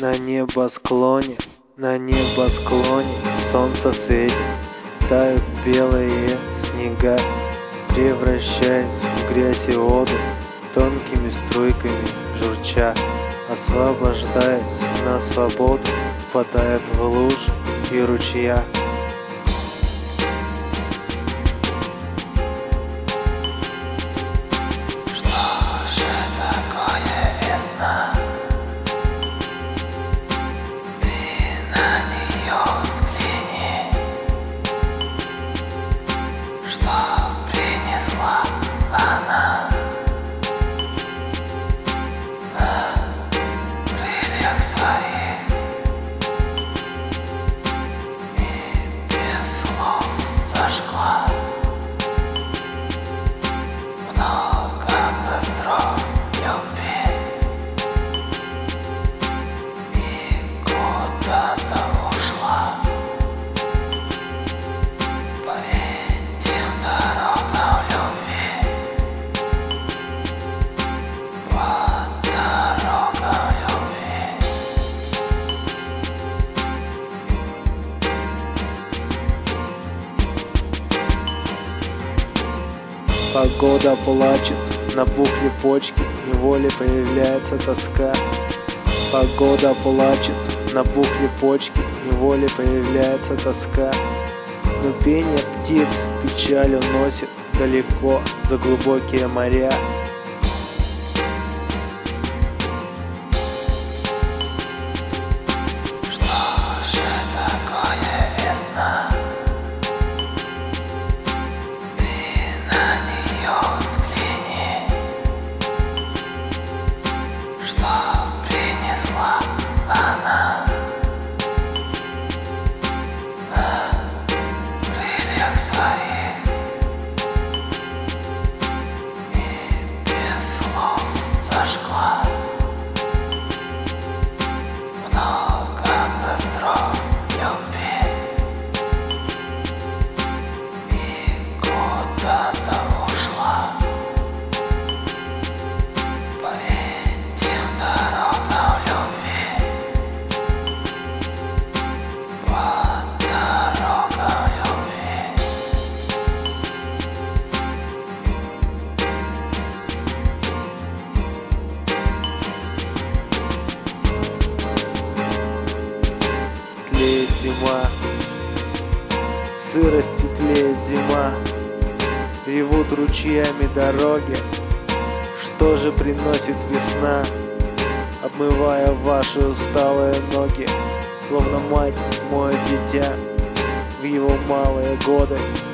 На небосклоне, на небосклоне солнце светит, тают белые снега, превращаясь в грязь и воду, тонкими струйками журча, освобождаясь на свободу, впадает в лужи и ручья. Погода плачет, набухли почки, неволе появляется тоска. Погода плачет, набухли почки, неволе появляется тоска. Но пение птиц печаль уносит далеко за глубокие моря. Зима, сырости тлеет зима, ревут ручьями дороги. Что же приносит весна, обмывая ваши усталые ноги, словно мать моет дитя в его малые годы?